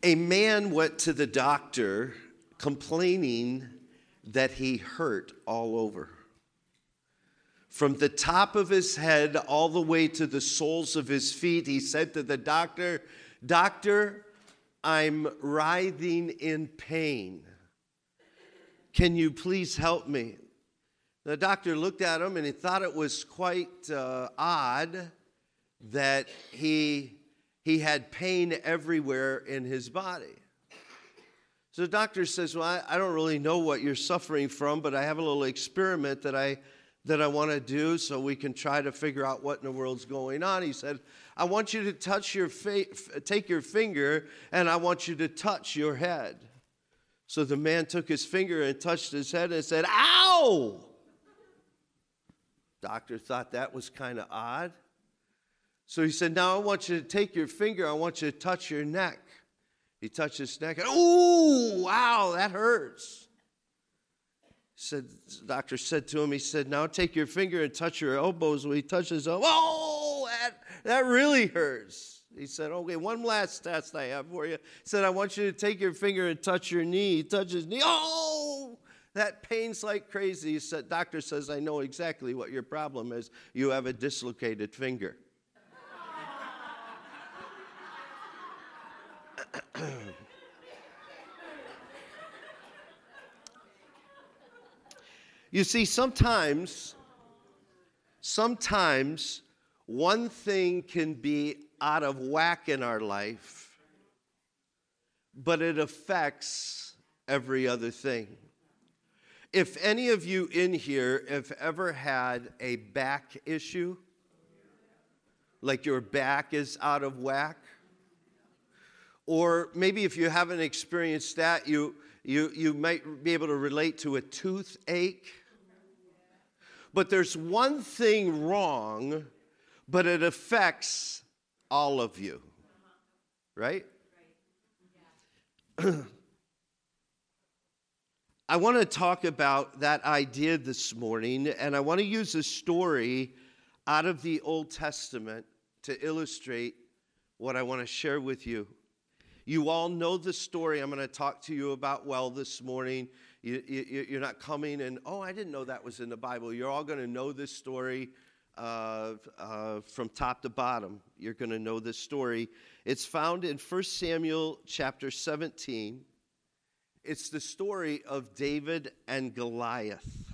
A man went to the doctor complaining that he hurt all over. From the top of his head all the way to the soles of his feet, he said to the doctor, "Doctor, I'm writhing in pain. Can you please help me?" The doctor looked at him and he thought it was quite odd that he had pain everywhere in his body. So the doctor says, "Well, I don't really know what you're suffering from, but I have a little experiment that I want to do so we can try to figure out what in the world's going on." He said, "I want you to take your finger, and I want you to touch your head." So the man took his finger and touched his head and said, "Ow!" Doctor thought that was kind of odd. So he said, "Now I want you to take your finger, I want you to touch your neck." He touched his neck, and "Ooh, wow, that hurts." The doctor said to him, he said, "Now take your finger and touch your elbows." When he touched his elbow, "Oh, that really hurts." He said, "Okay, one last test I have for you." He said, "I want you to take your finger and touch your knee." He touched his knee. "Oh, that pains like crazy." He said, "Doctor says, I know exactly what your problem is. You have a dislocated finger." You see, sometimes one thing can be out of whack in our life, but it affects every other thing. If any of you in here have ever had a back issue, like your back is out of whack, or maybe if you haven't experienced that, you might be able to relate to a toothache. But there's one thing wrong, but it affects all of you, right? I want to talk about that idea this morning, and I want to use a story out of the Old Testament to illustrate what I want to share with you. You all know the story I'm going to talk to you about well this morning. You're not coming and, "Oh, I didn't know that was in the Bible." You're all going to know this story from top to bottom. You're going to know this story. It's found in 1 Samuel chapter 17. It's the story of David and Goliath.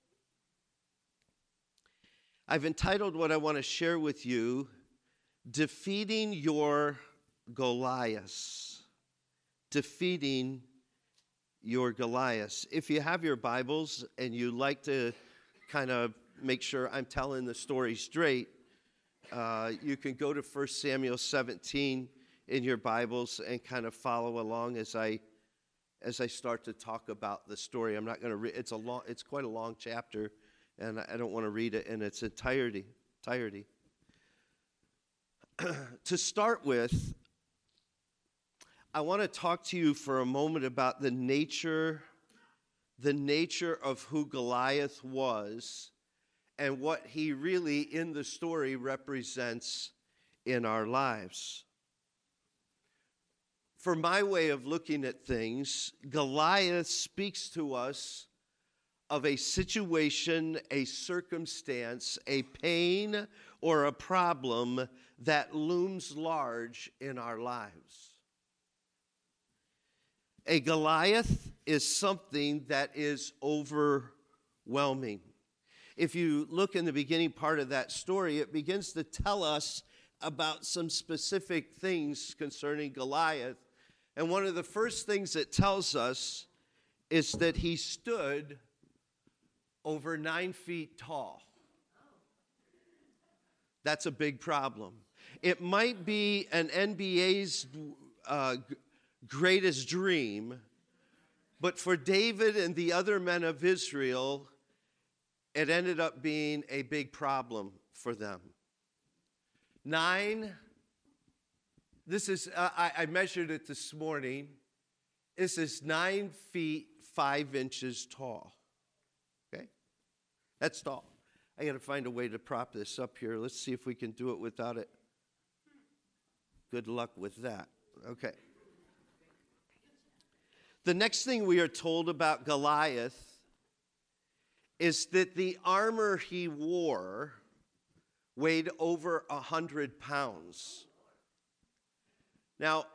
I've entitled what I want to share with you, "Defeating Your Goliaths." Defeating your Goliaths. If you have your Bibles and you like to kind of make sure I'm telling the story straight, you can go to 1 Samuel 17 in your Bibles and kind of follow along as I start to talk about the story. I'm not going to read. It's quite a long chapter, and I don't want to read it in its entirety. To start with, I want to talk to you for a moment about the nature of who Goliath was and what he really in the story represents in our lives. For my way of looking at things, Goliath speaks to us of a situation, a circumstance, a pain, or a problem that looms large in our lives. A Goliath is something that is overwhelming. If you look in the beginning part of that story, it begins to tell us about some specific things concerning Goliath. And one of the first things it tells us is that he stood over 9 feet tall. That's a big problem. It might be an NBA's greatest dream, but for David and the other men of Israel, it ended up being a big problem for them. 9, this is, I measured it this morning. This is 9 feet 5 inches tall. Okay? That's tall. I got to find a way to prop this up here. Let's see if we can do it without it. Good luck with that. Okay. The next thing we are told about Goliath is that the armor he wore weighed over 100 pounds. Now,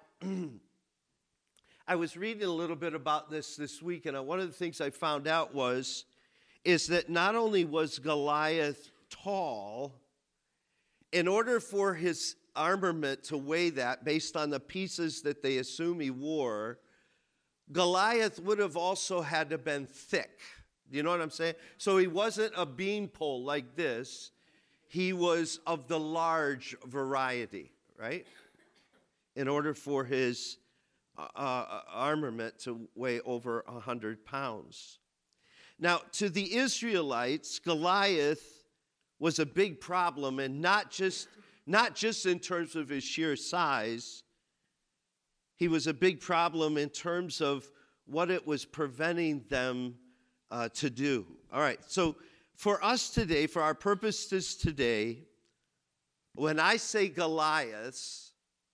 I was reading a little bit about this week, and one of the things I found out is that not only was Goliath tall, in order for his armament to weigh that, based on the pieces that they assume he wore, Goliath would have also had to have been thick. You know what I'm saying? So he wasn't a beanpole like this. He was of the large variety, right? In order for his armament to weigh over 100 pounds. Now, to the Israelites, Goliath was a big problem, and not just in terms of his sheer size. He was a big problem in terms of what it was preventing them to do. All right, so for us today, for our purposes today, when I say Goliath,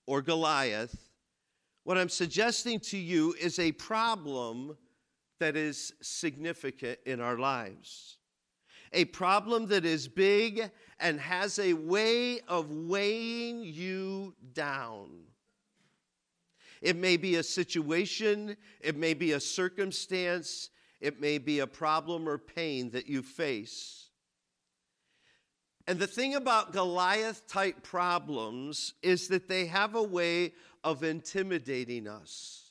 what I'm suggesting to you is a problem that is significant in our lives. A problem that is big and has a way of weighing you down. It may be a situation, it may be a circumstance, it may be a problem or pain that you face. And the thing about Goliath-type problems is that they have a way of intimidating us.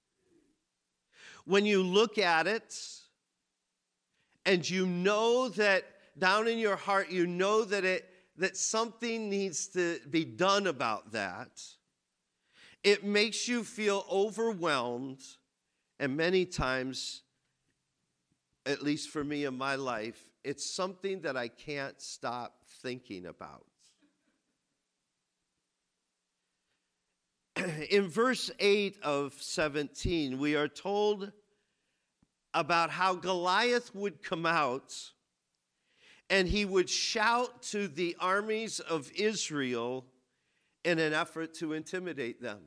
When you look at it, and you know that down in your heart, you know that something needs to be done about that, it makes you feel overwhelmed, and many times, at least for me in my life, it's something that I can't stop thinking about. In verse 8 of 17, we are told about how Goliath would come out and he would shout to the armies of Israel in an effort to intimidate them.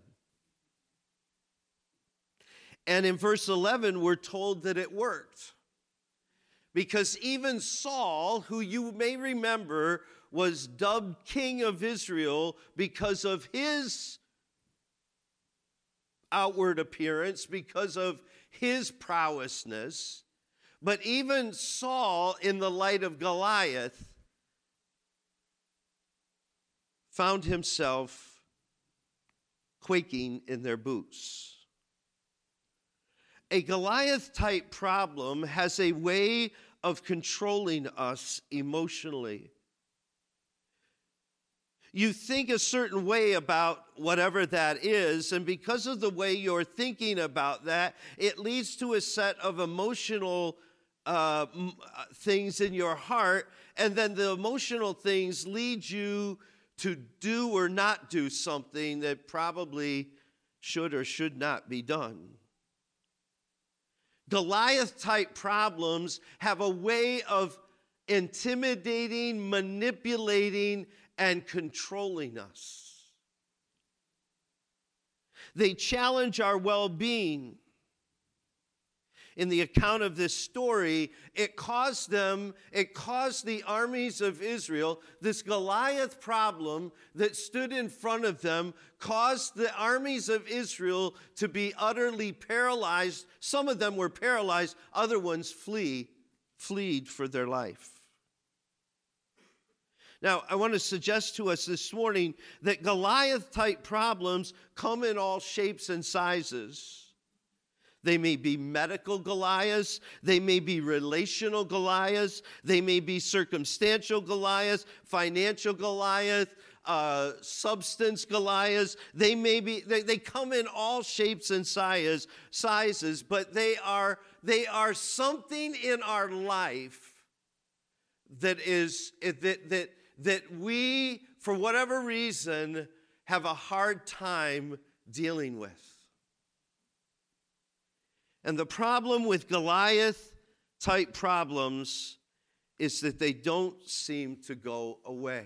And in verse 11, we're told that it worked. Because even Saul, who you may remember was dubbed king of Israel because of his outward appearance, because of his prowessness, but even Saul, in the light of Goliath, found himself quaking in their boots. A Goliath-type problem has a way of controlling us emotionally. You think a certain way about whatever that is, and because of the way you're thinking about that, it leads to a set of emotional things in your heart, and then the emotional things lead you to do or not do something that probably should or should not be done. Goliath-type problems have a way of intimidating, manipulating, and controlling us. They challenge our well-being. In the account of this story, it caused the armies of Israel, this Goliath problem that stood in front of them, caused the armies of Israel to be utterly paralyzed. Some of them were paralyzed, other ones fled for their life. Now, I want to suggest to us this morning that Goliath-type problems come in all shapes and sizes. They may be medical Goliaths. They may be relational Goliaths. They may be circumstantial Goliaths, financial Goliath, substance Goliaths. They come in all shapes and sizes, but they are something in our life that we, for whatever reason, have a hard time dealing with. And the problem with Goliath-type problems is that they don't seem to go away.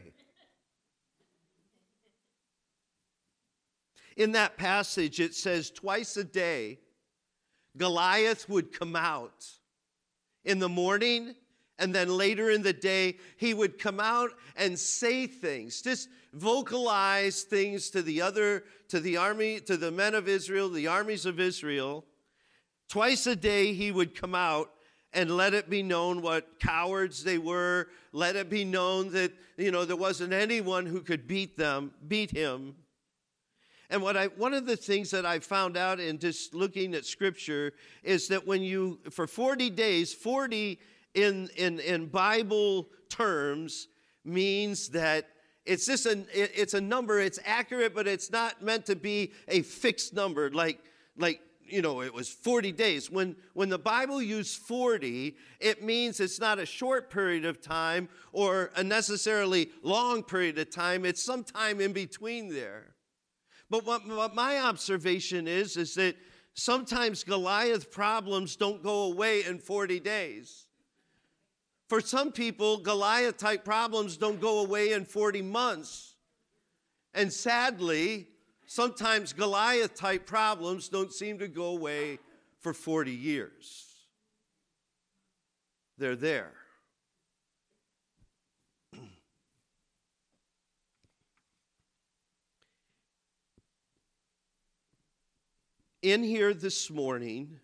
In that passage, it says twice a day, Goliath would come out in the morning, and then later in the day, he would come out and say things, just vocalize things to the army, to the men of Israel, the armies of Israel. Twice a day, he would come out and let it be known what cowards they were. Let it be known that, there wasn't anyone who could beat him. And one of the things that I found out in just looking at Scripture is that for 40 days, 40 in Bible terms means that it's a number, it's accurate, but it's not meant to be a fixed number like it was 40 days. When the Bible used 40, it means it's not a short period of time or a necessarily long period of time. It's sometime in between there. But what my observation is that sometimes Goliath problems don't go away in 40 days. For some people, Goliath-type problems don't go away in 40 months. And sadly, sometimes Goliath-type problems don't seem to go away for 40 years. They're there. In here this morning,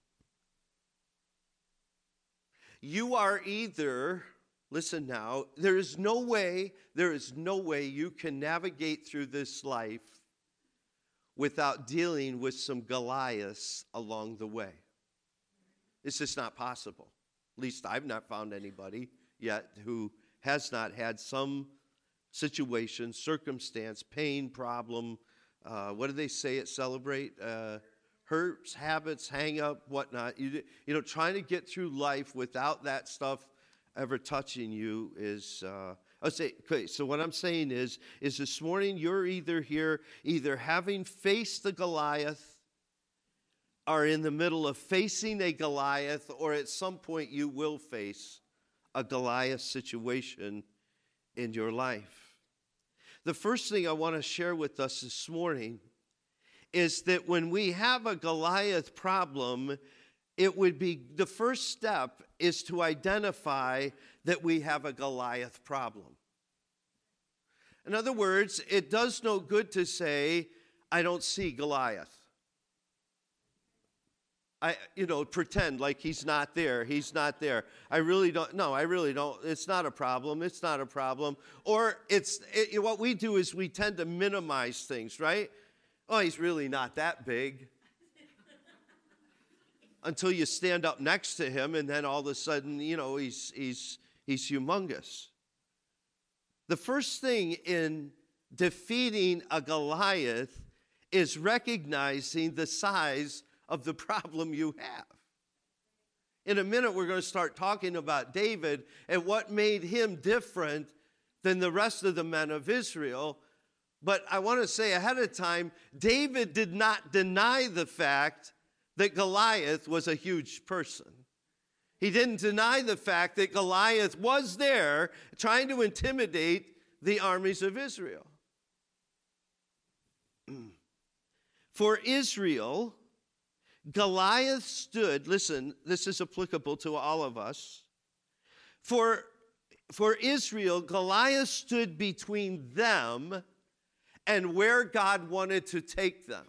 you are either, listen now, there is no way you can navigate through this life without dealing with some Goliaths along the way. It's just not possible. At least I've not found anybody yet who has not had some situation, circumstance, pain, problem. What do they say at Celebrate? Hurts, habits, hang up, whatnot. Trying to get through life without that stuff ever touching you is. So what I'm saying is this morning you're either having faced the Goliath, or in the middle of facing a Goliath, or at some point you will face a Goliath situation in your life. The first thing I want to share with us this morning is that when we have a Goliath problem, the first step is to identify that we have a Goliath problem. In other words, it does no good to say, I don't see Goliath. Pretend like he's not there. He's not there. I really don't. It's not a problem. It's not a problem. Or what we do is we tend to minimize things, right? Oh, he's really not that big. Until you stand up next to him, and then all of a sudden, he's humongous. The first thing in defeating a Goliath is recognizing the size of the problem you have. In a minute, we're going to start talking about David and what made him different than the rest of the men of Israel. But I want to say ahead of time, David did not deny the fact that Goliath was a huge person. He didn't deny the fact that Goliath was there trying to intimidate the armies of Israel. For Israel, Goliath stood, listen, this is applicable to all of us. For Israel, Goliath stood between them and where God wanted to take them.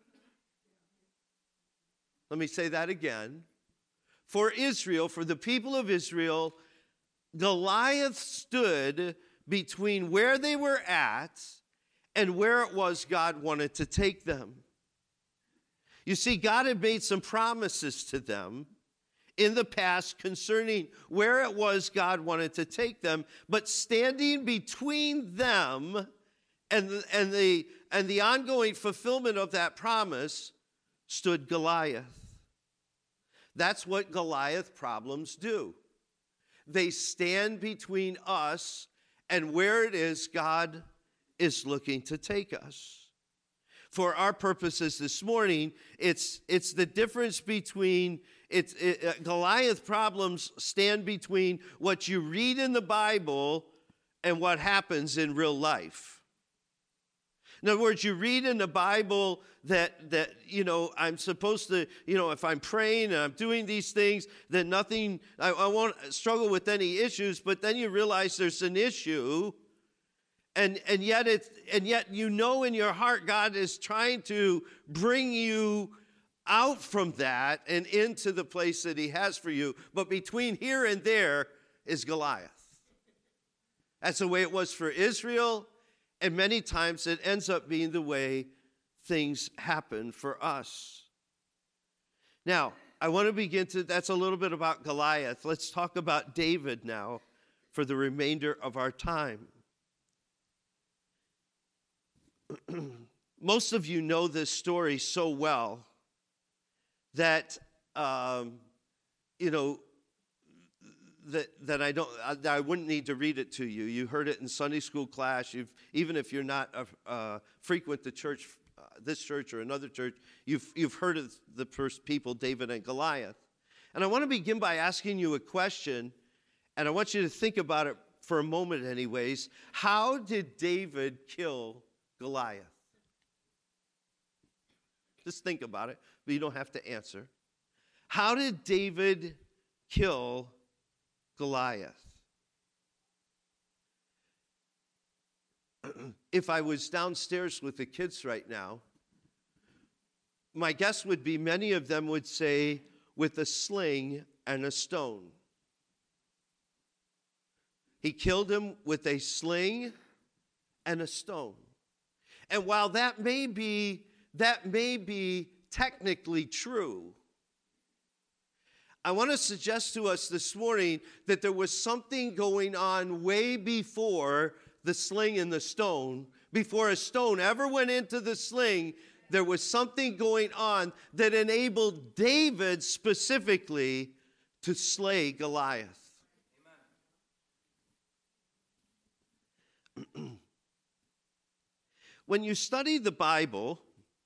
Let me say that again. For Israel, for the people of Israel, Goliath stood between where they were at and where it was God wanted to take them. You see, God had made some promises to them in the past concerning where it was God wanted to take them, but standing between them and the ongoing fulfillment of that promise stood Goliath. That's what Goliath problems do. They stand between us and where it is God is looking to take us. For our purposes this morning, it's the difference between Goliath problems stand between what you read in the Bible and what happens in real life. In other words, you read in the Bible that I'm supposed to, if I'm praying and I'm doing these things, then I won't struggle with any issues, but then you realize there's an issue, and yet in your heart God is trying to bring you out from that and into the place that he has for you. But between here and there is Goliath. That's the way it was for Israel, and many times it ends up being the way things happen for us. Now, I want to that's a little bit about Goliath. Let's talk about David now for the remainder of our time. Most of you know this story so well that I wouldn't need to read it to you. You heard it in Sunday school class. Even if you're not frequent the church, this church or another church, you've heard of the first people, David and Goliath. And I want to begin by asking you a question, and I want you to think about it for a moment anyways. How did David kill Goliath? Just think about it, but you don't have to answer. How did David kill Goliath? If I was downstairs with the kids right now, my guess would be many of them would say with a sling and a stone. He killed him with a sling and a stone. And while that may be technically true, I want to suggest to us this morning that there was something going on way before the sling and the stone. Before a stone ever went into the sling, there was something going on that enabled David specifically to slay Goliath. Amen. When you study the Bible,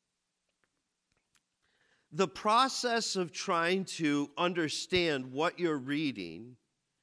the process of trying to understand what you're reading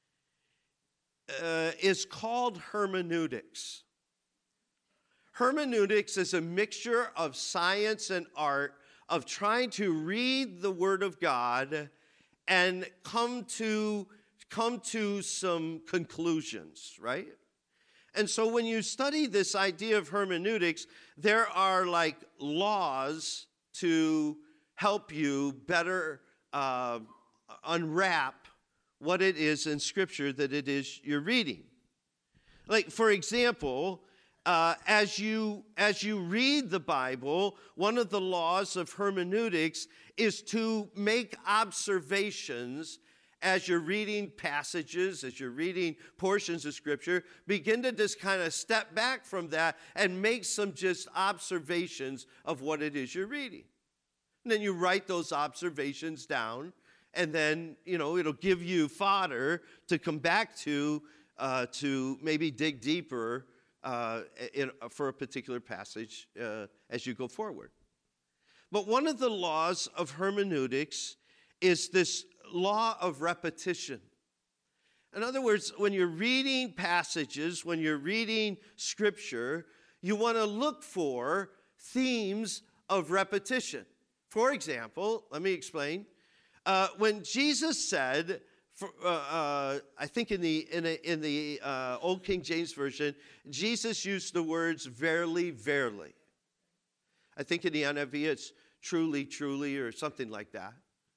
is called hermeneutics. Hermeneutics is a mixture of science and art of trying to read the Word of God and come to some conclusions, right? And so when you study this idea of hermeneutics, there are like laws to help you better unwrap what it is in Scripture that it is you're reading. Like, for example, as you read the Bible, one of the laws of hermeneutics is to make observations as you're reading passages, as you're reading portions of Scripture. Begin to just kind of step back from that and make some just observations of what it is you're reading. And then you write those observations down, and then, it'll give you fodder to come back to maybe dig deeper for a particular passage as you go forward. But one of the laws of hermeneutics is this law of repetition. In other words, when you're reading passages, when you're reading Scripture, you want to look for themes of repetition. For example, let me explain. When Jesus said, I think in the Old King James Version, Jesus used the words "verily, verily." I think in the NIV it's "truly, truly," or something like that.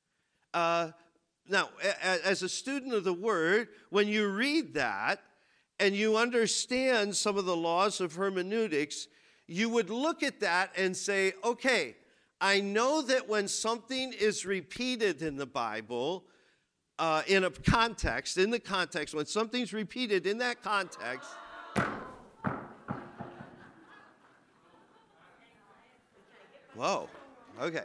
Now, as a student of the Word, when you read that and you understand some of the laws of hermeneutics, you would look at that and say, okay, I know that when something is repeated in the Bible, in the context, when something's repeated in that context, whoa, okay.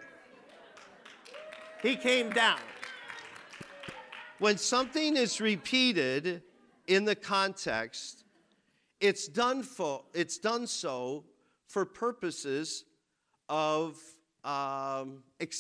He came down. When something is repeated in the context, it's done so for purposes of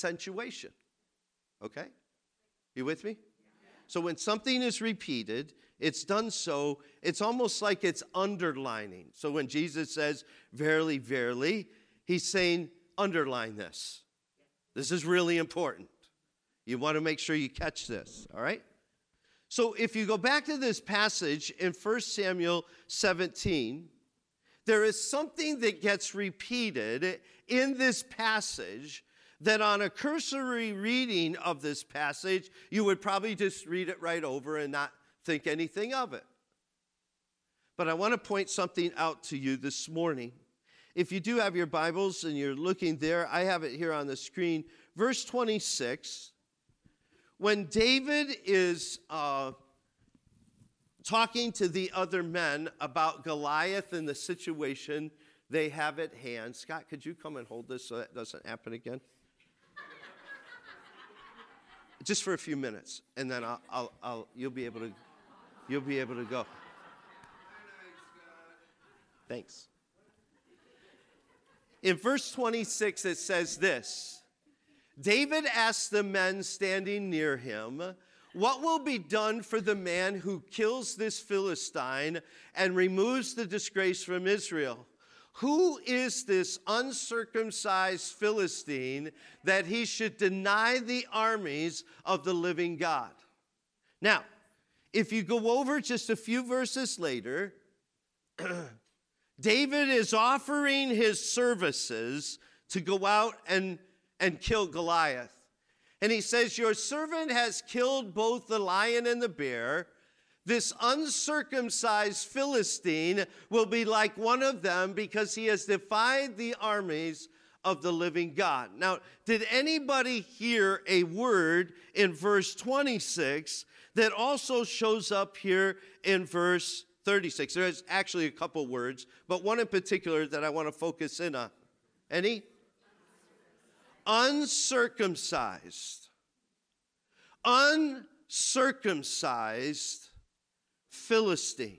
accentuation. Okay? You with me? So when something is repeated, it's done so, it's almost like it's underlining. So when Jesus says, verily, verily, he's saying, underline this. This is really important. You want to make sure you catch this, all right? So if you go back to this passage in 1 Samuel 17, there is something that gets repeated in this passage that on a cursory reading of this passage, you would probably just read it right over and not think anything of it. But I want to point something out to you this morning. If you do have your Bibles and you're looking there, I have it here on the screen. Verse 26, when David is talking to the other men about Goliath and the situation they have at hand. Scott, could you come and hold this so that doesn't happen again? Just for a few minutes, and then you'll be able to go. Thanks. In verse 26, it says this: David asked the men standing near him, "What will be done for the man who kills this Philistine and removes the disgrace from Israel? Who is this uncircumcised Philistine that he should deny the armies of the living God?" Now, if you go over just a few verses later, David is offering his services to go out and kill Goliath. And he says, "Your servant has killed both the lion and the bear. This uncircumcised Philistine will be like one of them because he has defied the armies of the living God." Now, did anybody hear a word in verse 26 that also shows up here in verse 36? There's actually a couple words, but one in particular that I want to focus in on. Any? Uncircumcised. Uncircumcised Philistine.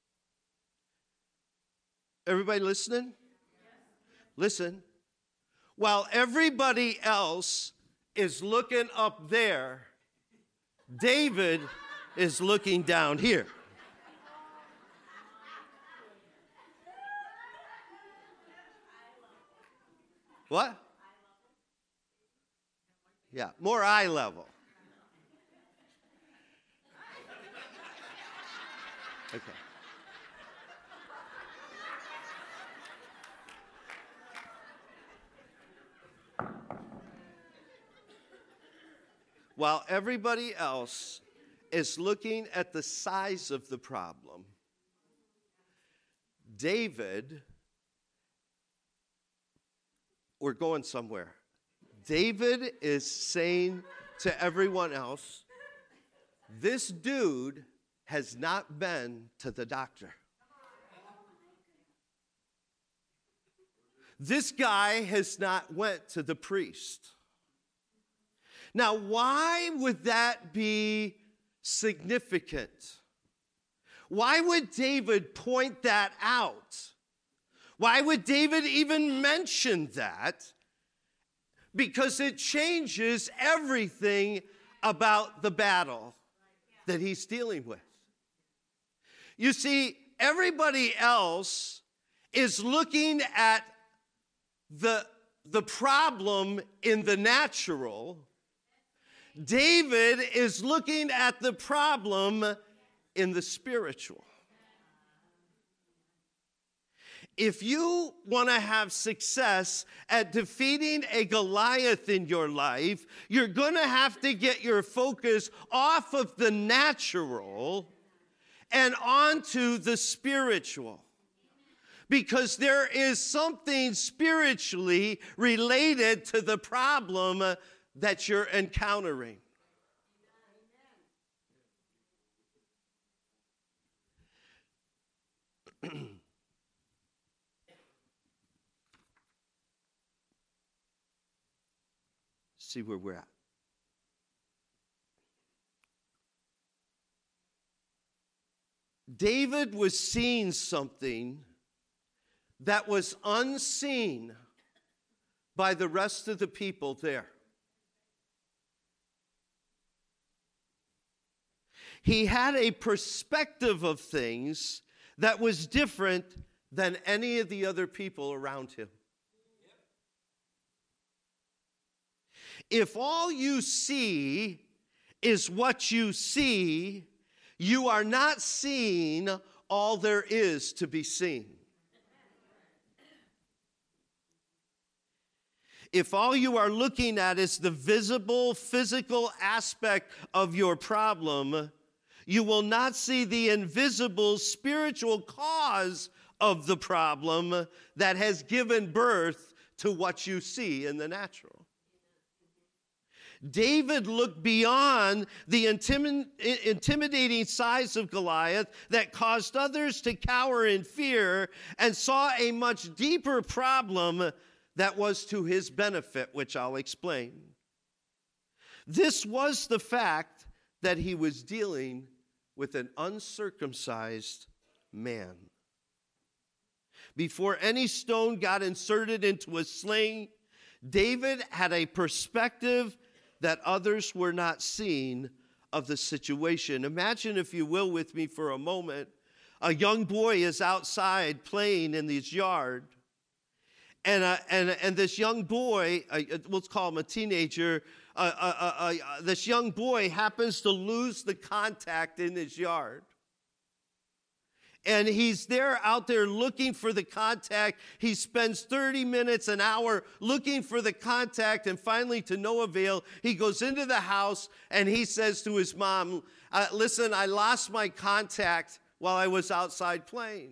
Everybody listening? Listen. While everybody else is looking up there, David is looking down here. What? Yeah, more eye level. Okay. While everybody else is looking at the size of the problem, David, we're going somewhere. David is saying to everyone else, this dude has not been to the doctor. This guy has not went to the priest. Now, why would that be significant? Why would David point that out? Why would David even mention that? Because it changes everything about the battle that he's dealing with. You see, everybody else is looking at the problem in the natural. David is looking at the problem in the spiritual. If you want to have success at defeating a Goliath in your life, you're going to have to get your focus off of the natural and onto the spiritual. Because there is something spiritually related to the problem that you're encountering. See where we're at. David was seeing something that was unseen by the rest of the people there. He had a perspective of things that was different than any of the other people around him. If all you see is what you see, you are not seeing all there is to be seen. If all you are looking at is the visible, physical aspect of your problem, you will not see the invisible spiritual cause of the problem that has given birth to what you see in the natural. David looked beyond the intimidating size of Goliath that caused others to cower in fear and saw a much deeper problem that was to his benefit, which I'll explain. This was the fact that he was dealing with an uncircumcised man. Before any stone got inserted into a sling, David had a perspective that others were not seeing of the situation. Imagine, if you will, with me for a moment, a young boy is outside playing in his yard, and this young boy, let's call him a teenager, this young boy happens to lose the contact in his yard. And he's out there looking for the contact. He spends 30 minutes, an hour looking for the contact, and finally, to no avail, he goes into the house and he says to his mom, listen, I lost my contact while I was outside playing.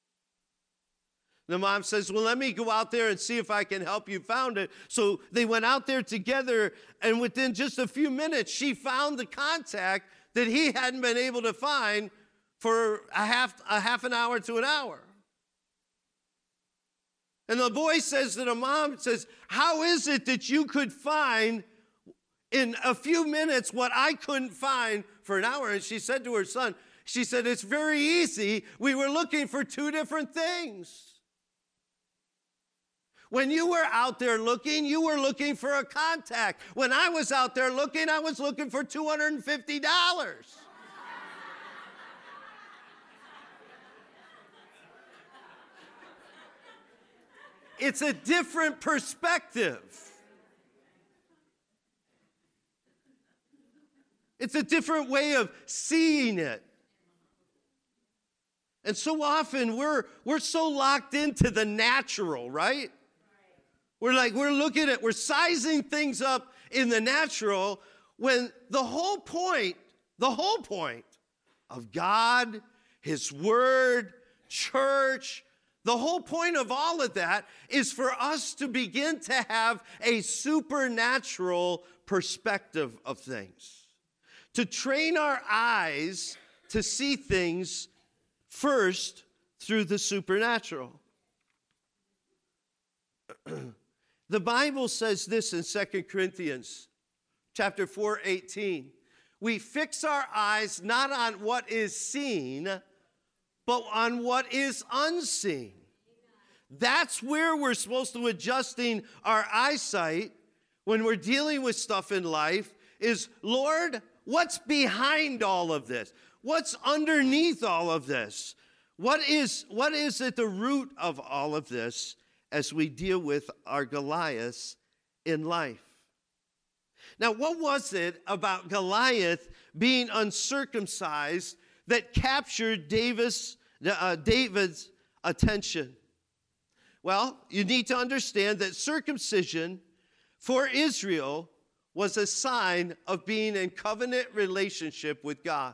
The mom says, well, let me go out there and see if I can help you find it. So they went out there together, and within just a few minutes, she found the contact that he hadn't been able to find for a half an hour to an hour. And the boy says to the mom, how is it that you could find in a few minutes what I couldn't find for an hour? And she said to her son, she said, it's very easy. We were looking for two different things. When you were out there looking, you were looking for a contact. When I was out there looking, I was looking for $250. It's a different perspective. It's a different way of seeing it. And so often we're so locked into the natural, right? We're sizing things up in the natural when the whole point of God, His Word, church, the whole point of all of that is for us to begin to have a supernatural perspective of things. To train our eyes to see things first through the supernatural. The Bible says this in 2 Corinthians chapter 4:18. We fix our eyes not on what is seen, but on what is unseen. That's where we're supposed to adjusting our eyesight when we're dealing with stuff in life is, Lord, what's behind all of this? What's underneath all of this? What is at the root of all of this as we deal with our Goliaths in life? Now, what was it about Goliath being uncircumcised that captured David's attention? Well, you need to understand that circumcision for Israel was a sign of being in covenant relationship with God.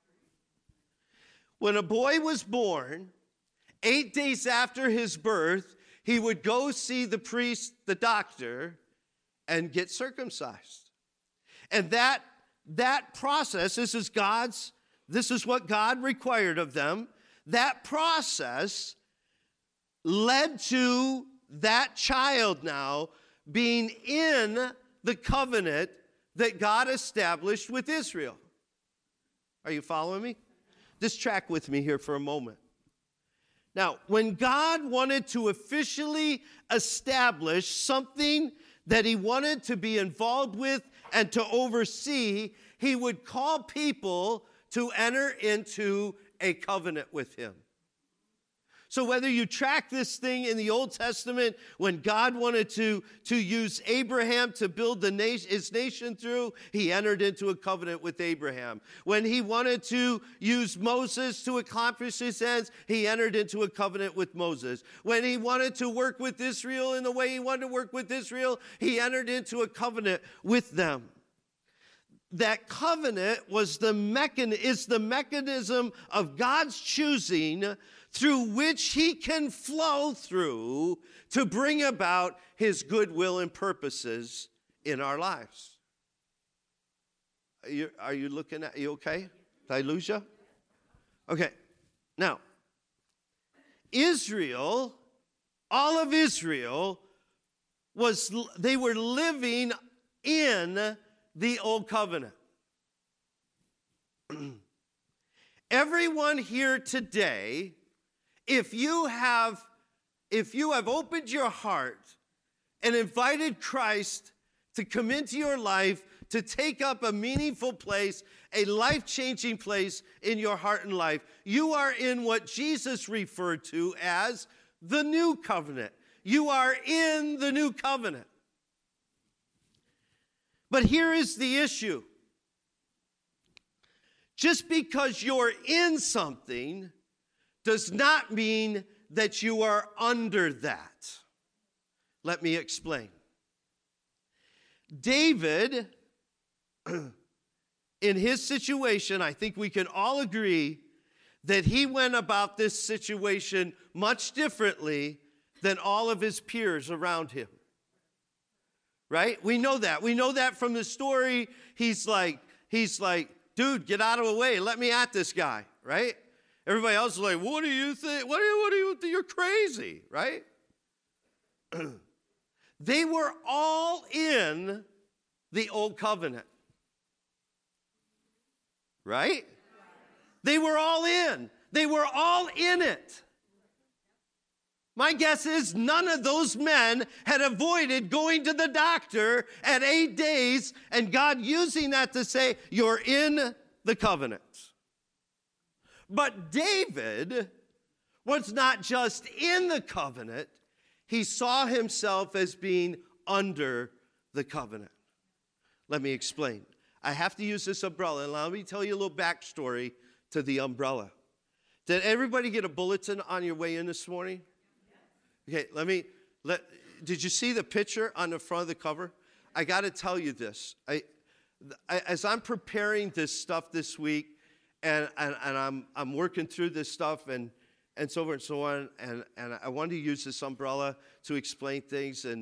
When a boy was born, 8 days after his birth, he would go see the priest, the doctor, and get circumcised. And that process, this is what God required of them. That process led to that child now being in the covenant that God established with Israel. Are you following me? Just track with me here for a moment. Now, when God wanted to officially establish something that He wanted to be involved with and to oversee, He would call people to enter into a covenant with him. So whether you track this thing in the Old Testament, when God wanted to use Abraham to build his nation through, he entered into a covenant with Abraham. When he wanted to use Moses to accomplish his ends, he entered into a covenant with Moses. When he wanted to work with Israel in the way he wanted to work with Israel, he entered into a covenant with them. That covenant is the mechanism of God's choosing through which he can flow through to bring about his goodwill and purposes in our lives. Are you looking at, you okay? Did I lose you? Okay. Now, Israel, all of Israel, they were living in the old covenant. Everyone here today, if you have opened your heart and invited Christ to come into your life, to take up a meaningful place, a life-changing place in your heart and life, you are in what Jesus referred to as the new covenant. You are in the new covenant. But here is the issue. Just because you're in something does not mean that you are under that. Let me explain. David, in his situation, I think we can all agree that he went about this situation much differently than all of his peers around him. Right? We know that. We know that from the story. He's like, dude, get out of the way. Let me at this guy. Right? Everybody else is like, what do you think? What do you think? You're crazy. Right? They were all in the old covenant. Right? They were all in. They were all in it. My guess is none of those men had avoided going to the doctor at 8 days and God using that to say, you're in the covenant. But David was not just in the covenant, he saw himself as being under the covenant. Let me explain. I have to use this umbrella, and let me tell you a little backstory to the umbrella. Did everybody get a bulletin on your way in this morning? Okay, did you see the picture on the front of the cover? I got to tell you this. As I'm preparing this stuff this week, and I'm working through this stuff and so forth and so on, and I wanted to use this umbrella to explain things, and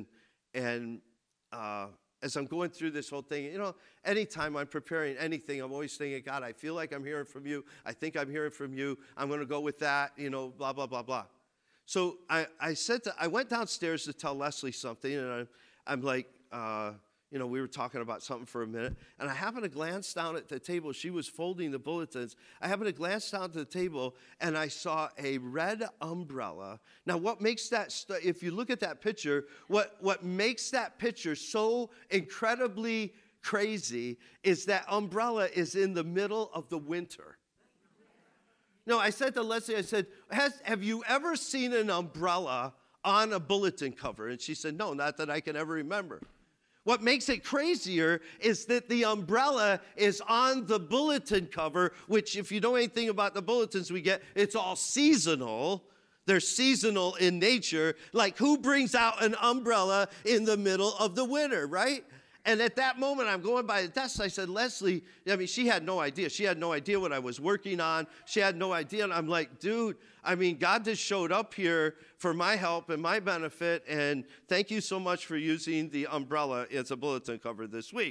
as I'm going through this whole thing, anytime I'm preparing anything, I'm always thinking, God, I feel like I'm hearing from you. I think I'm hearing from you. I'm going to go with that, blah, blah, blah, blah. So I went downstairs to tell Leslie something, and I'm like, we were talking about something for a minute, and I happened to glance down at the table. She was folding the bulletins. I happened to glance down to the table, and I saw a red umbrella. Now, what makes that, if you look at that picture, what makes that picture so incredibly crazy is that umbrella is in the middle of the winter. No, I said to Leslie, have you ever seen an umbrella on a bulletin cover? And she said, no, not that I can ever remember. What makes it crazier is that the umbrella is on the bulletin cover, which if you know anything about the bulletins we get, it's all seasonal. They're seasonal in nature. Like, who brings out an umbrella in the middle of the winter, right? And at that moment, I'm going by the desk. I said, Leslie, she had no idea. She had no idea what I was working on. She had no idea. And I'm like, dude, God just showed up here for my help and my benefit. And thank you so much for using the umbrella as a bulletin cover this week.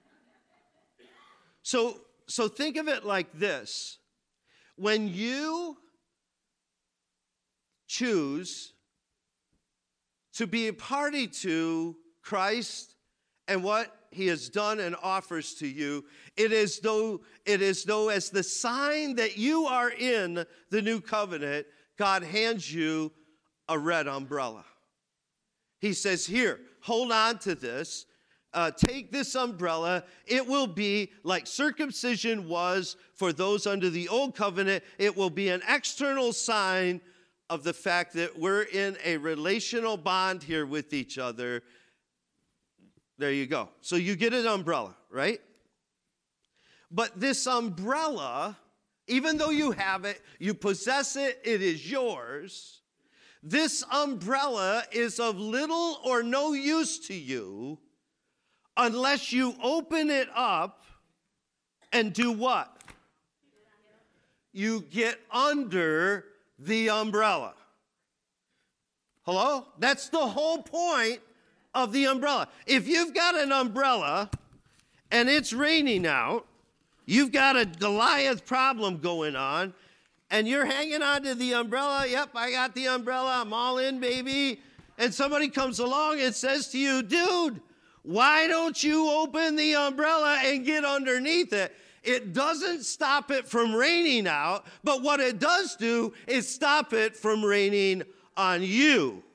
So think of it like this. When you choose to be a party to Christ and what he has done and offers to you, it is though as the sign that you are in the new covenant, God hands you a red umbrella. He says, here, hold on to this. take this umbrella, it will be like circumcision was for those under the old covenant. It will be an external sign of the fact that we're in a relational bond here with each other. There you go. So you get an umbrella, right? But this umbrella, even though you have it, you possess it, it is yours. This umbrella is of little or no use to you unless you open it up and do what? You get under the umbrella. Hello? That's the whole point of the umbrella. If you've got an umbrella and it's raining out, you've got a Goliath problem going on, and you're hanging on to the umbrella. Yep, I got the umbrella. I'm all in, baby. And somebody comes along and says to you, dude, why don't you open the umbrella and get underneath it? It doesn't stop it from raining out, but what it does do is stop it from raining on you.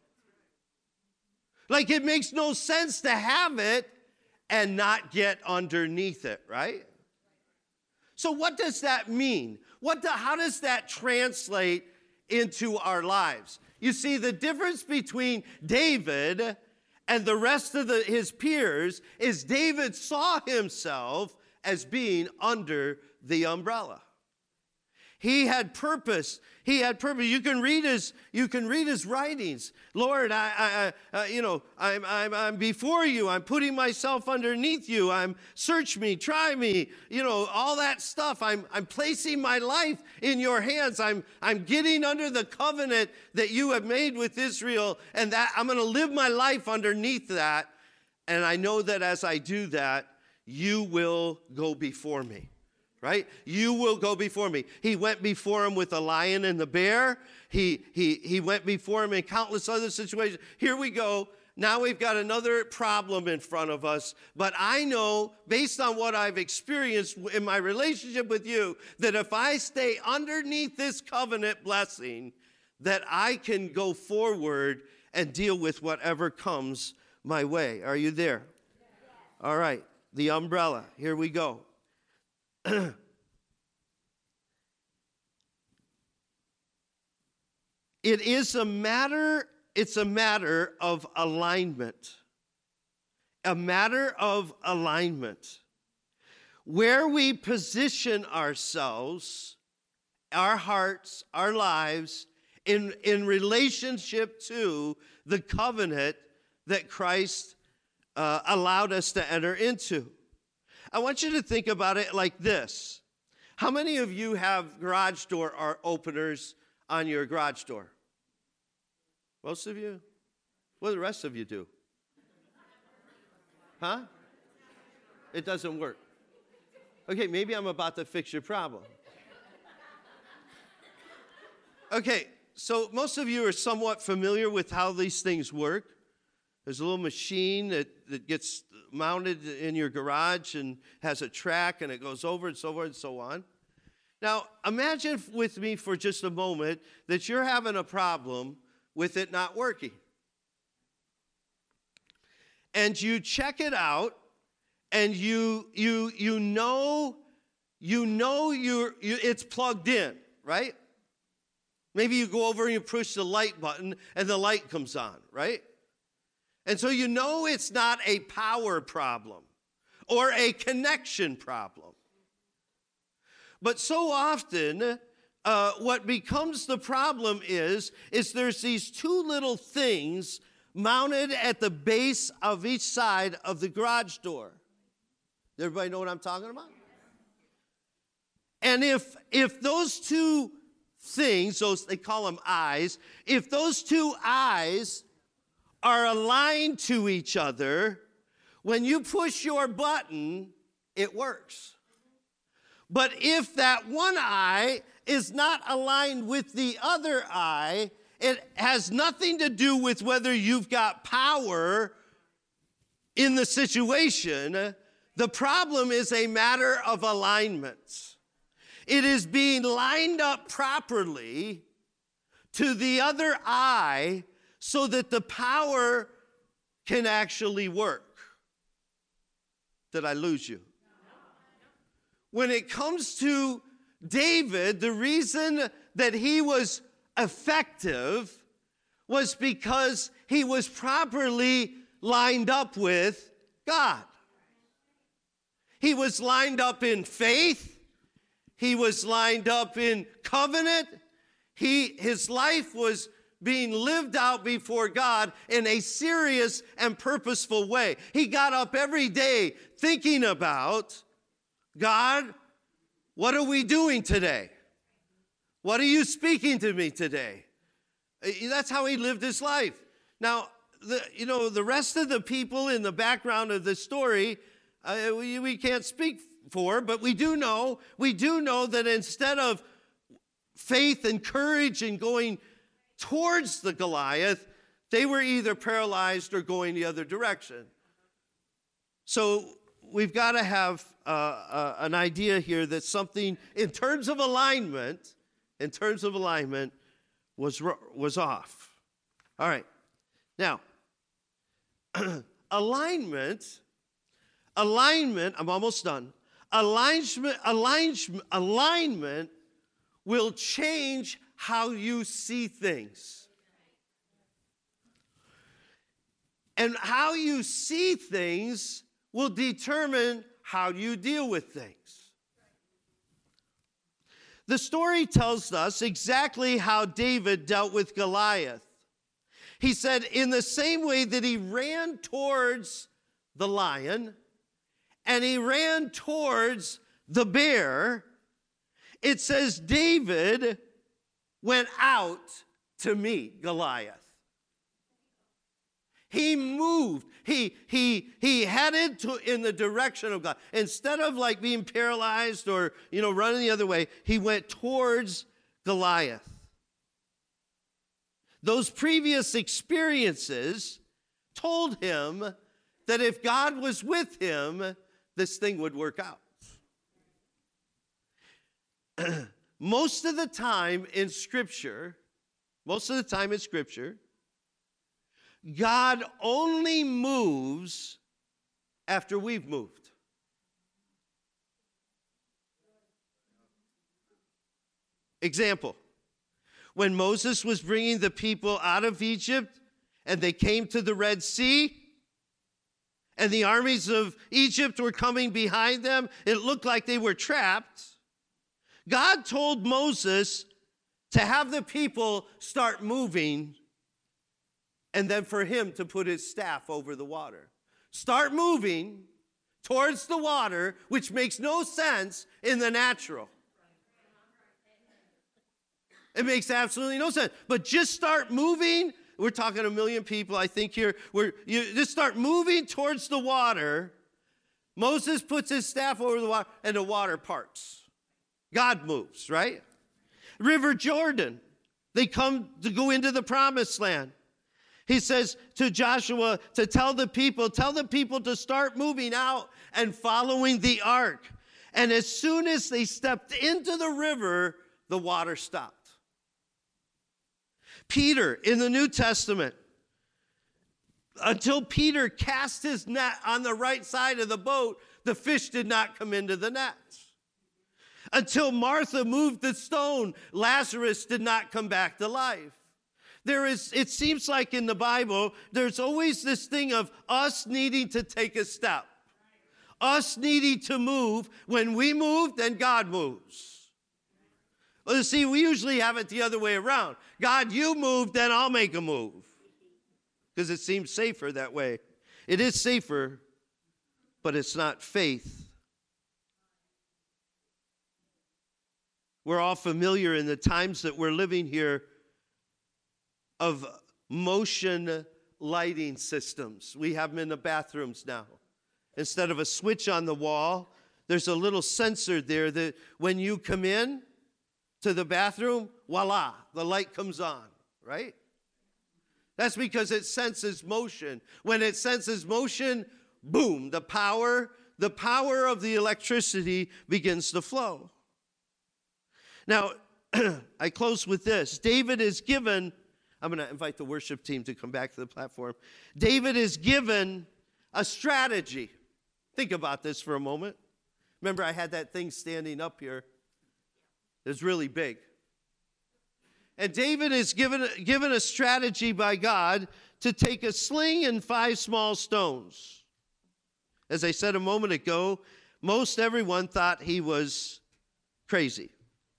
Like, it makes no sense to have it and not get underneath it, right? So what does that mean? How does that translate into our lives? You see, the difference between David and the rest of his peers is David saw himself as being under the umbrella. He had purpose. He had purpose. You can read his writings. Lord, I'm before you. I'm putting myself underneath you. Search me, try me. All that stuff. I'm placing my life in your hands. I'm getting under the covenant that you have made with Israel, and that I'm going to live my life underneath that. And I know that as I do that, you will go before me. Right? You will go before me. He went before him with the lion and the bear. He went before him in countless other situations. Here we go. Now we've got another problem in front of us. But I know, based on what I've experienced in my relationship with you, that if I stay underneath this covenant blessing, that I can go forward and deal with whatever comes my way. Are you there? All right. The umbrella. Here we go. It's a matter of alignment. A matter of alignment. Where we position ourselves, our hearts, our lives, in relationship to the covenant that Christ allowed us to enter into. I want you to think about it like this. How many of you have garage door openers on your garage door? Most of you? What do the rest of you do? Huh? It doesn't work. Okay, maybe I'm about to fix your problem. Okay, so most of you are somewhat familiar with how these things work. There's a little machine that gets mounted in your garage and has a track, and it goes over and so forth and so on. Now, imagine with me for just a moment that you're having a problem with it not working. And you check it out, and you know it's plugged in, right? Maybe you go over and you push the light button, and the light comes on, right? And so you know it's not a power problem or a connection problem. But so often, what becomes the problem is there's these two little things mounted at the base of each side of the garage door. Does everybody know what I'm talking about? And if those two things, they call them eyes, if those two eyes are aligned to each other, when you push your button, it works. But if that one eye is not aligned with the other eye, it has nothing to do with whether you've got power in the situation. The problem is a matter of alignment. It is being lined up properly to the other eye so that the power can actually work. Did I lose you? When it comes to David, the reason that he was effective was because he was properly lined up with God. He was lined up in faith. He was lined up in covenant. His life was being lived out before God in a serious and purposeful way. He got up every day thinking about, God, what are we doing today? What are you speaking to me today? That's how he lived his life. Now, the rest of the people in the background of the story, we can't speak for, but we do know that instead of faith and courage and going towards the Goliath, they were either paralyzed or going the other direction. So we've got to have an idea here that something in terms of alignment was off. All right. Now, alignment, I'm almost done. Alignment will change how you see things. And how you see things will determine how you deal with things. The story tells us exactly how David dealt with Goliath. He said, in the same way that he ran towards the lion and he ran towards the bear, it says David went out to meet Goliath. He moved. He headed in the direction of God. Instead of like being paralyzed or, running the other way, he went towards Goliath. Those previous experiences told him that if God was with him, this thing would work out. Most of the time in Scripture, God only moves after we've moved. Example, when Moses was bringing the people out of Egypt and they came to the Red Sea and the armies of Egypt were coming behind them, it looked like they were trapped. God told Moses to have the people start moving and then for him to put his staff over the water. Start moving towards the water, which makes no sense in the natural. It makes absolutely no sense. But just start moving. We're talking 1 million people, I think, here. You just start moving towards the water. Moses puts his staff over the water, and the water parts. God moves, right? River Jordan, they come to go into the promised land. He says to Joshua to tell the people to start moving out and following the ark. And as soon as they stepped into the river, the water stopped. Peter in the New Testament, until Peter cast his net on the right side of the boat, the fish did not come into the net. Until Martha moved the stone, Lazarus did not come back to life. It seems like in the Bible, there's always this thing of us needing to take a step. Us needing to move. When we move, then God moves. Well, you see, we usually have it the other way around. God, you move, then I'll make a move. Because it seems safer that way. It is safer, but it's not faith. We're all familiar in the times that we're living here of motion lighting systems. We have them in the bathrooms now. Instead of a switch on the wall, there's a little sensor there that when you come in to the bathroom, voila, the light comes on, right? That's because it senses motion. When it senses motion, boom, the power of the electricity begins to flow. Now, I close with this. David is given, I'm going to invite the worship team to come back to the platform. David is given a strategy. Think about this for a moment. Remember, I had that thing standing up here. It's really big. And David is given a strategy by God to take a sling and 5 small stones. As I said a moment ago, most everyone thought he was crazy.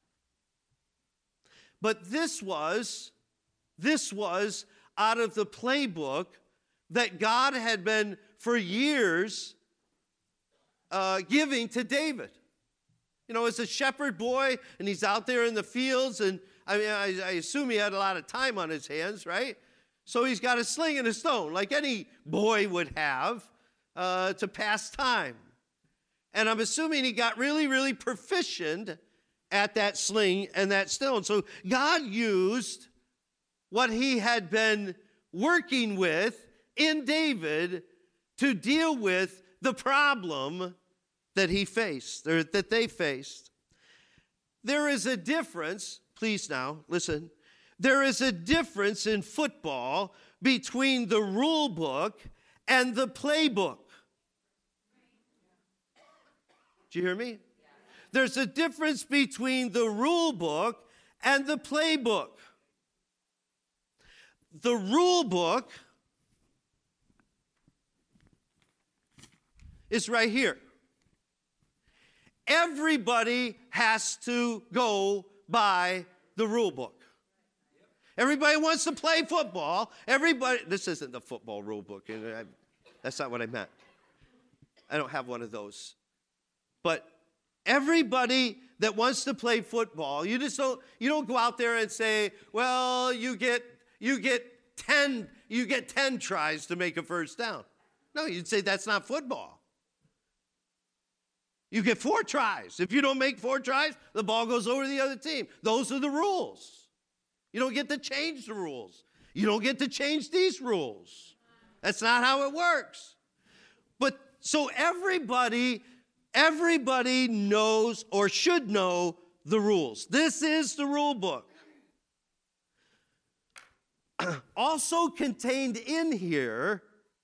But this was out of the playbook that God had been for years giving to David. You know, as a shepherd boy, and he's out there in the fields, and I assume he had a lot of time on his hands, right? So he's got a sling and a stone, like any boy would have to pass time. And I'm assuming he got really, really proficient at that sling and that stone. So God used what he had been working with in David to deal with the problem that he faced, or that they faced. There is a difference, please now, listen. There is a difference in football between the rule book and the playbook. Did you hear me? There's a difference between the rule book and the playbook. The rule book is right here. Everybody has to go by the rule book. Everybody wants to play football. This isn't the football rule book. That's not what I meant. I don't have one of those. But everybody that wants to play football, you don't go out there and say, well, you get 10 tries to make a first down. No, you'd say that's not football. You get 4 tries. If you don't make 4 tries, the ball goes over to the other team. Those are the rules. You don't get to change the rules. You don't get to change these rules. That's not how it works. But so everybody knows or should know the rules. This is the rule book. Also contained in here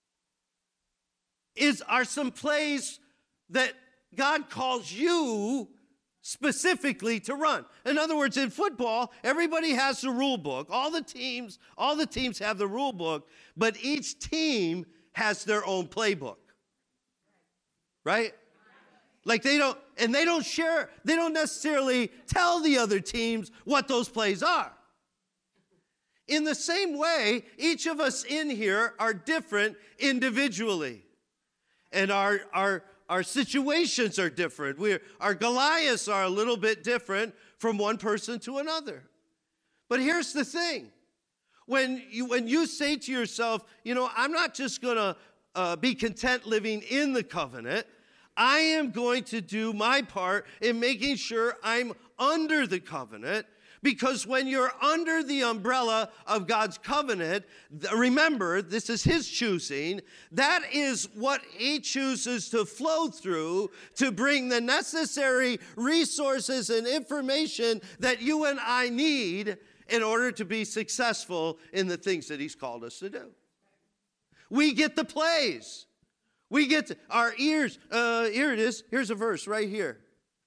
are some plays that God calls you specifically to run. In other words, in football, everybody has the rule book. All the teams have the rule book, but each team has their own playbook. Right? Like they don't necessarily tell the other teams what those plays are. In the same way, each of us in here are different individually. And our situations are different. Our Goliaths are a little bit different from one person to another. But here's the thing. When you say to yourself, I'm not just going to be content living in the covenant. I am going to do my part in making sure I'm under the covenant. Because when you're under the umbrella of God's covenant, remember, this is his choosing. That is what he chooses to flow through to bring the necessary resources and information that you and I need in order to be successful in the things that he's called us to do. We get the plays. We get our ears. Here it is. Here's a verse right here.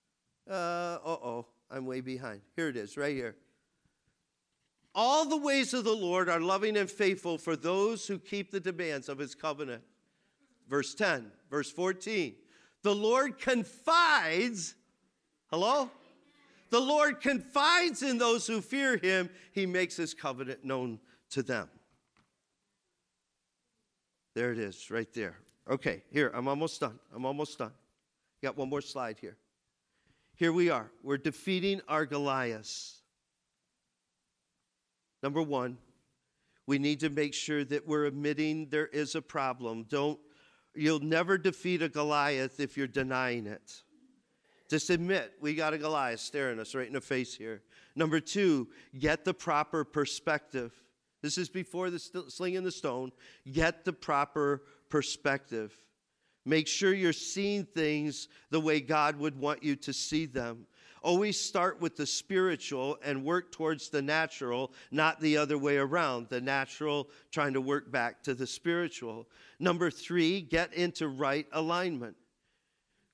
I'm way behind. Here it is, right here. All the ways of the Lord are loving and faithful for those who keep the demands of his covenant. Verse 10, verse 14. The Lord confides, hello? The Lord confides in those who fear him. He makes his covenant known to them. There it is, right there. Okay, here, I'm almost done. Got one more slide here. Here we are. We're defeating our Goliaths. Number one, we need to make sure that we're admitting there is a problem. You'll never defeat a Goliath if you're denying it. Just admit we got a Goliath staring us right in the face here. Number two, get the proper perspective. This is before the sling and the stone. Get the proper perspective. Make sure you're seeing things the way God would want you to see them. Always start with the spiritual and work towards the natural, not the other way around. The natural trying to work back to the spiritual. Number three, get into right alignment.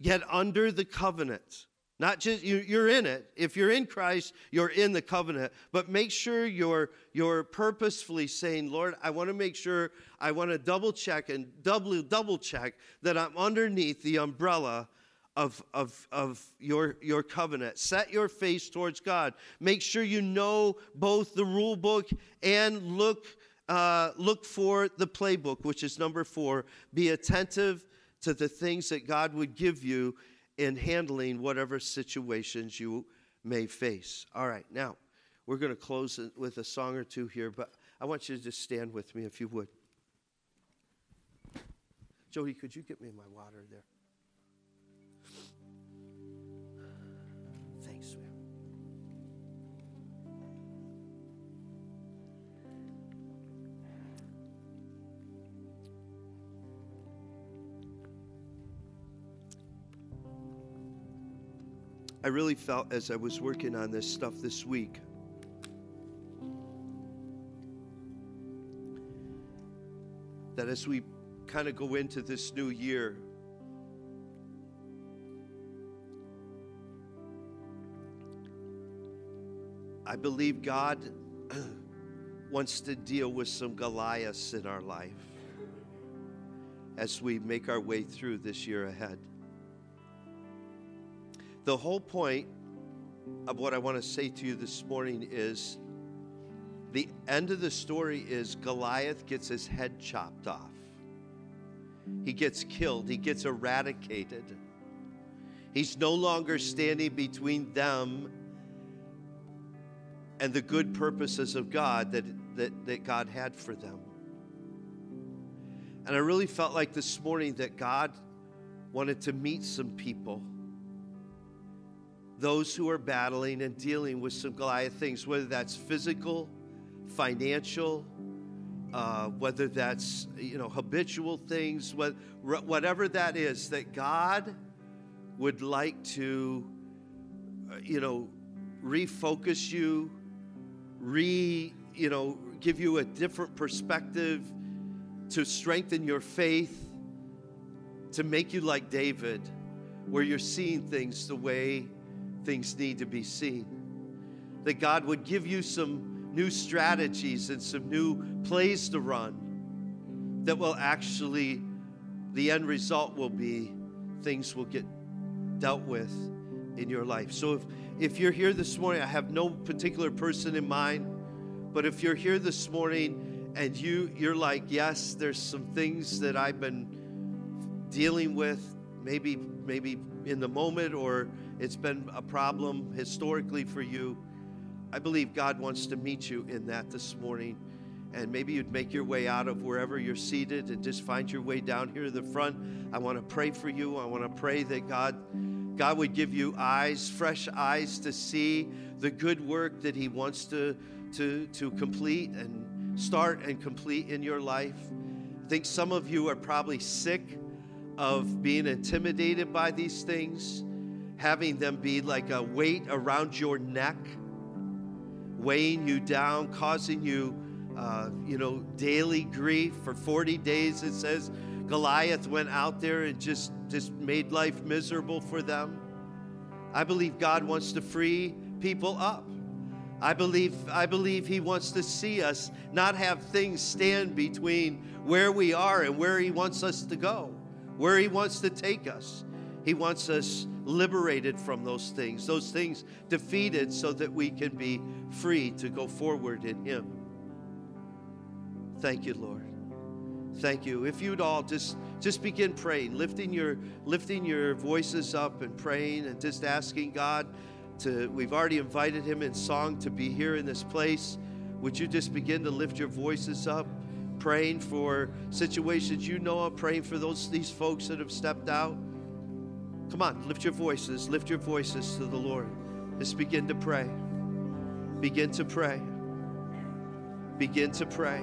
Get under the covenant. Not just, you're in it. If you're in Christ, you're in the covenant. But make sure you're purposefully saying, Lord, I want to make sure, I want to double check and double check that I'm underneath the umbrella of your covenant. Set your face towards God. Make sure you know both the rule book and look for the playbook, which is number 4. Be attentive to the things that God would give you in handling whatever situations you may face. All right, now, we're going to close with a song or two here, but I want you to just stand with me if you would. Jody, could you get me my water there? Thanks, man. I really felt as I was working on this stuff this week that as we kind of go into this new year, I believe God wants to deal with some Goliaths in our life as we make our way through this year ahead. The whole point of what I want to say to you this morning is the end of the story is Goliath gets his head chopped off. He gets killed. He gets eradicated. He's no longer standing between them and the good purposes of God that God had for them. And I really felt like this morning that God wanted to meet some people, those who are battling and dealing with some Goliath things, whether that's physical, financial, whether that's habitual things, whatever that is, that God would like to refocus you, give you a different perspective, to strengthen your faith, to make you like David, where you're seeing things the way things need to be seen. That God would give you some new strategies and some new plays to run that will actually, the end result will be things will get dealt with in your life. So if you're here this morning, I have no particular person in mind, but if you're here this morning and you're like, yes, there's some things that I've been dealing with, maybe in the moment, or it's been a problem historically for you, I believe God wants to meet you in that this morning. And maybe you'd make your way out of wherever you're seated and just find your way down here to the front. I want to pray for you. I want to pray that God would give you eyes, fresh eyes to see the good work that He wants to complete and start and complete in your life. I think some of you are probably sick of being intimidated by these things, having them be like a weight around your neck, weighing you down, causing you, daily grief. For 40 days, it says, Goliath went out there and just made life miserable for them. I believe God wants to free people up. I believe He wants to see us not have things stand between where we are and where He wants us to go, where He wants to take us. He wants us liberated from those things defeated, so that we can be free to go forward in Him. Thank you, Lord. Thank you. If you'd all just begin praying, lifting your voices up and praying and just asking God we've already invited Him in song to be here in this place. Would you just begin to lift your voices up, praying for situations you know of, praying for these folks that have stepped out? Come on, lift your voices to the Lord. Just begin to pray. Begin to pray. Begin to pray.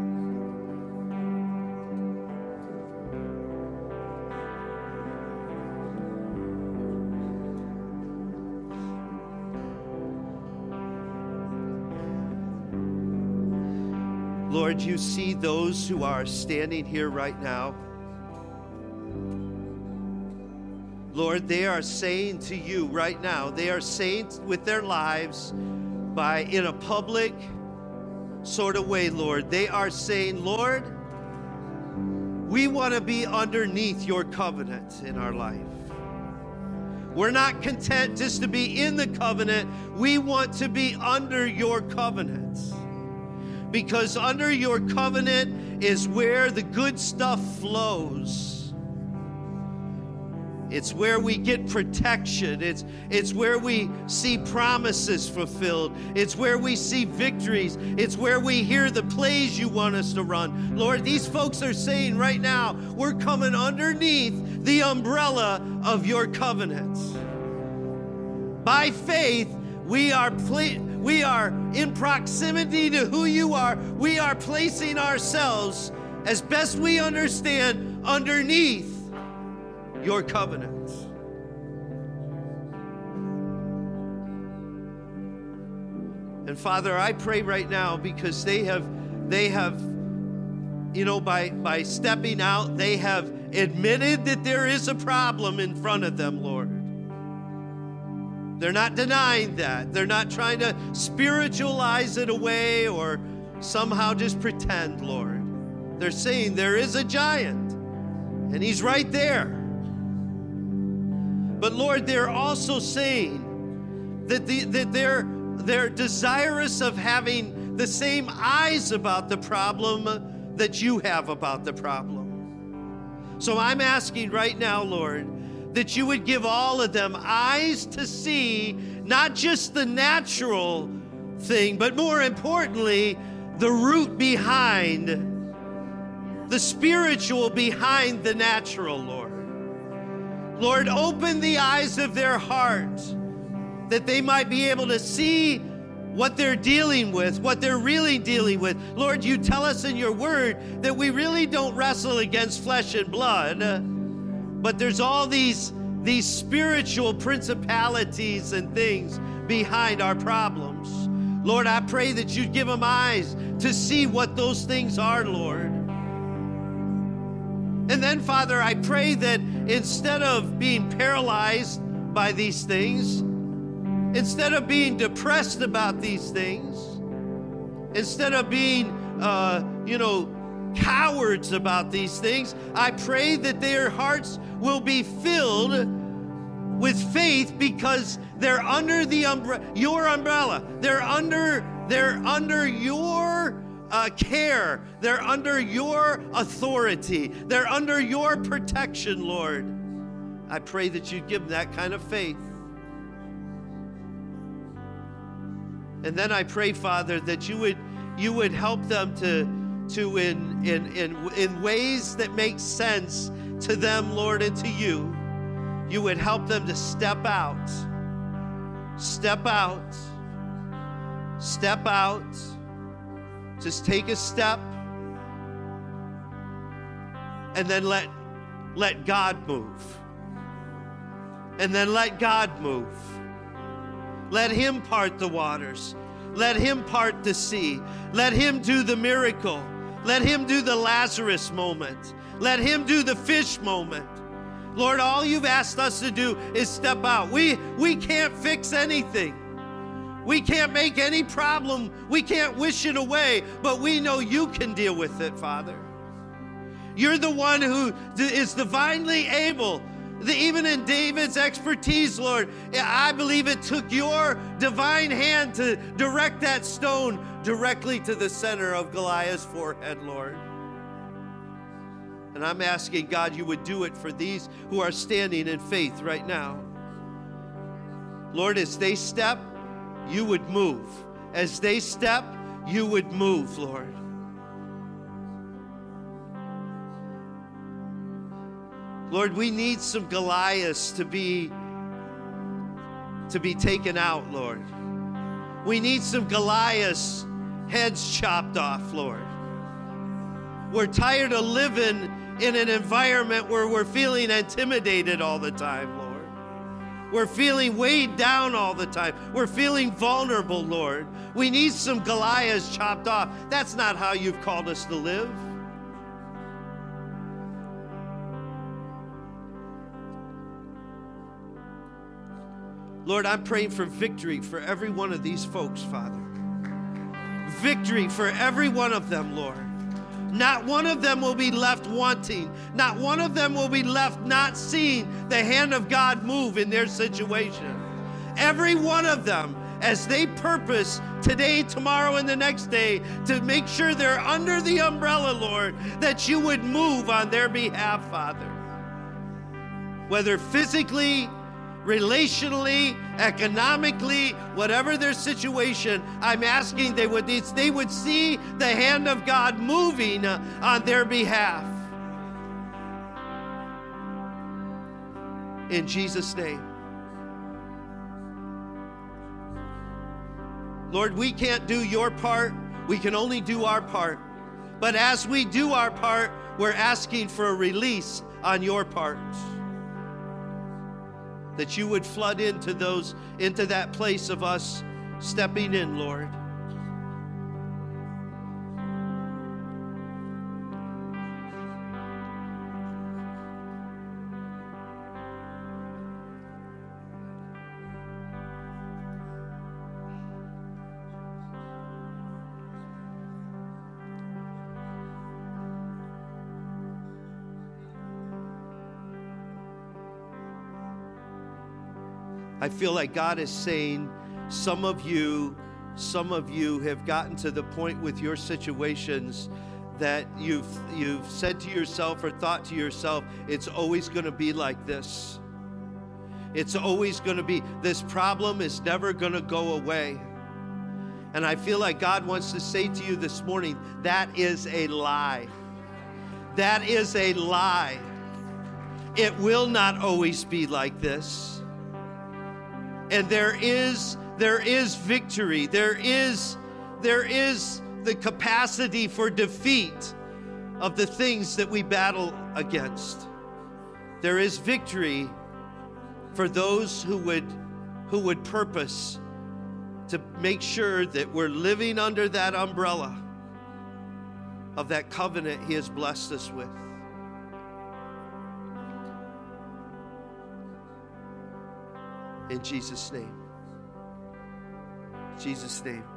Lord, you see those who are standing here right now. Lord, they are saying to you right now, they are saying with their lives in a public sort of way, Lord, they are saying, Lord, we want to be underneath your covenant in our life. We're not content just to be in the covenant. We want to be under your covenant. Because under your covenant is where the good stuff flows. It's where we get protection. It's where we see promises fulfilled. It's where we see victories. It's where we hear the plays you want us to run. Lord, these folks are saying right now, we're coming underneath the umbrella of your covenant. By faith, we are in proximity to who you are. We are placing ourselves, as best we understand, underneath your covenant. And Father, I pray right now, because they have, by stepping out, they have admitted that there is a problem in front of them, Lord. They're not denying that. They're not trying to spiritualize it away or somehow just pretend, Lord. They're saying there is a giant, and he's right there. But Lord, they're also saying that they're desirous of having the same eyes about the problem that you have about the problem. So I'm asking right now, Lord, that you would give all of them eyes to see not just the natural thing, but more importantly, the root behind, the spiritual behind the natural, Lord. Lord, open the eyes of their heart that they might be able to see what they're dealing with, what they're really dealing with. Lord, you tell us in your word that we really don't wrestle against flesh and blood, but there's all these spiritual principalities and things behind our problems. Lord, I pray that you'd give them eyes to see what those things are, Lord. And then, Father, I pray that instead of being paralyzed by these things, instead of being depressed about these things, instead of being, cowards about these things, I pray that their hearts will be filled with faith, because they're under your umbrella. They're under your care. They're under your authority. They're under your protection, Lord. I pray that you'd give them that kind of faith. And then I pray, Father, that you would help them to in ways that make sense to them, Lord, and to you. You would help them to step out. Step out. Step out. Just take a step. And then let God move. And then let God move. Let him part the waters. Let him part the sea. Let him do the miracle. Let him do the Lazarus moment. Let him do the fish moment. Lord, all you've asked us to do is step out. We can't fix anything. We can't make any problem. We can't wish it away, but we know you can deal with it, Father. You're the one who is divinely able. Even in David's expertise, Lord, I believe it took your divine hand to direct that stone directly to the center of Goliath's forehead, Lord. And I'm asking, God, you would do it for these who are standing in faith right now. Lord, as they step, you would move. As they step, you would move, Lord. Lord, we need some Goliaths to be taken out, Lord. We need some Goliaths' heads chopped off, Lord. We're tired of living in an environment where we're feeling intimidated all the time, Lord. We're feeling weighed down all the time. We're feeling vulnerable, Lord. We need some Goliaths chopped off. That's not how you've called us to live. Lord, I'm praying for victory for every one of these folks, Father. Victory for every one of them, Lord. Not one of them will be left wanting. Not one of them will be left not seeing the hand of God move in their situation. Every one of them, as they purpose today, tomorrow, and the next day to make sure they're under the umbrella, Lord, that you would move on their behalf, Father. Whether physically, relationally, economically, whatever their situation, I'm asking they would see the hand of God moving on their behalf. In Jesus' name. Lord, we can't do your part. We can only do our part. But as we do our part, we're asking for a release on your part. That you would flood into that place of us stepping in, Lord. I feel like God is saying, some of you have gotten to the point with your situations that you've said to yourself or thought to yourself, it's always going to be like this. It's always going to be, this problem is never going to go away. And I feel like God wants to say to you this morning, that is a lie. That is a lie. It will not always be like this. And there is victory. There is the capacity for defeat of the things that we battle against. There is victory for those who would purpose to make sure that we're living under that umbrella of that covenant He has blessed us with. In Jesus' name. Jesus' name.